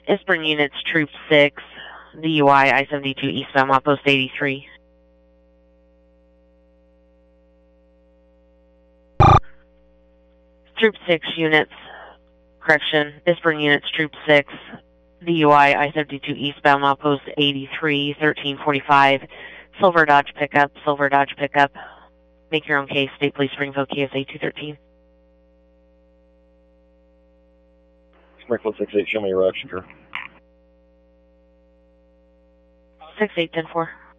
Isburn units, Troop 6, DUI, I-72 eastbound, Outpost 83. Troop 6 units, correction, Isburn units, Troop 6, DUI, I-72 eastbound, Outpost 83, 1345, Silver Dodge pickup, Silver Dodge pickup. Make your own case, State Police Springfield, KSA 213. Springfield 68, show me your action, sir. 6810-4.